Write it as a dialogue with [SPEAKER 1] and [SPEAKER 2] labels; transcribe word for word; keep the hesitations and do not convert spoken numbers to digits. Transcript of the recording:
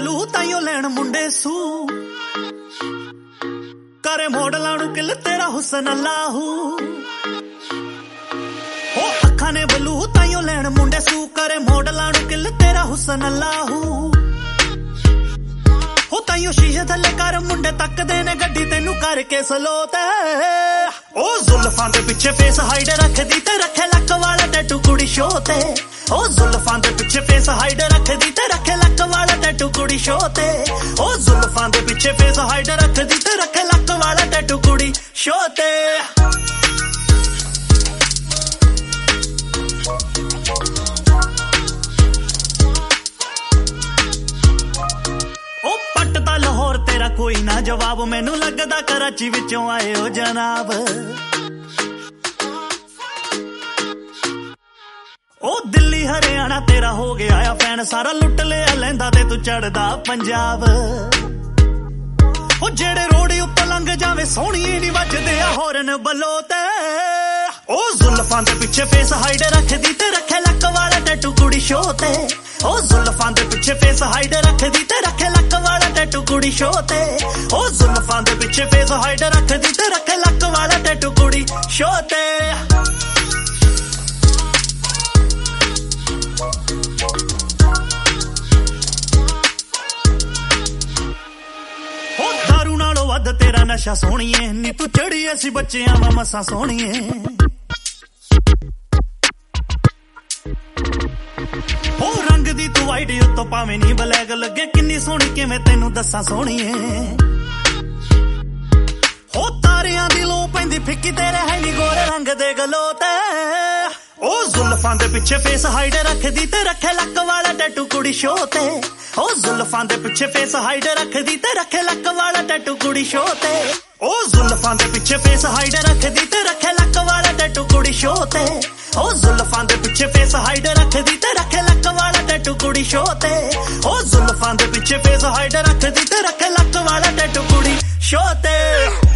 [SPEAKER 1] blue ਤਾਈਓ ਲੈਣ ਮੁੰਡੇ ਸੂ करे मॉडलां नूं किल तेरा हुसन अल्लाहू ओ अखां ने बलू ताइयों लैण मुंडे सू करे मॉडलां नूं किल तेरा हुसन अल्लाहू ओ ताइयों शीशे थल्ले कर मुंडे तकदे ने गड्डी तैनू करके स्लो ते ओ जुल्फां दे पिछे फेस हाइड रखदी ते रखे लक वाला टैटू कुड़ी शो ते ओ जुल्फां दे पिछे फेस हाइड रखदी ते रखे लक वाला टैटू कुड़ी शो ते ओ जुल्फां दे पिछे फेस हाइड रखदी ते रखे लक वाला टैटू कुड़ी शो ते ओ पटदा लाहौर तेरा कोई ना जवाब मैनू लगदा कराची विचों आए हो जनाब ओ दिल्ली हरियाणा तेरा हो गया आ फैन सारा लुट लिया लैंदा ते तू चढ़दा पंजाब ओ जेड़े रोड उत्ते लंघ जावे सोहणीए नी वजदे आ हॉर्न बलो ते ओ जुल्फां दे पिछे फेस हाइड रखदी ते रखे लक वाला टैटू कुड़ी शो ते ओ जुल्फां दे पिछे फेस हाइड रखदी ते रखे लक वाला टैटू कुड़ी शो ते ओ जुल्फां दे पिछे फेस हाइड रखदी ते रखे लक वाला टैटू कुड़ी शो ते वध तेरा नशा सोहणीए नी तू चढ़ी ऐसी बच्चियां वा मसा सोहणीए ओ रंग दी तू वाइट उत्तों भावें नी ब्लैक लगे किन्नी सोहणी किवें तैनू दस्सां सोहणीए हो तारियां दी लो पैंदी फिक्की तेरे है नी गोरे रंग दे गलो ते ओ जुल्फां दे पिछे फेस हाइड रखदी ते रखे लक वाला टैटू कुड़ी शो ते ओ जुल्फां दे पिछे फेस हाइड रखदी ते रखे लक वाला टैटू कुड़ी शो ते ओ जुल्फां दे पिछे फेस हाइड रखदी ते रखे लक वाला टैटू कुड़ी शो ते ओ जुल्फां दे पिछे फेस हाइड रखदी ते रखे लक वाला टैटू कुड़ी शो ते ओ जुल्फां दे पिछे फेस हाइड रखदी ते रखे लक वाला टैटू कुड़ी शो ते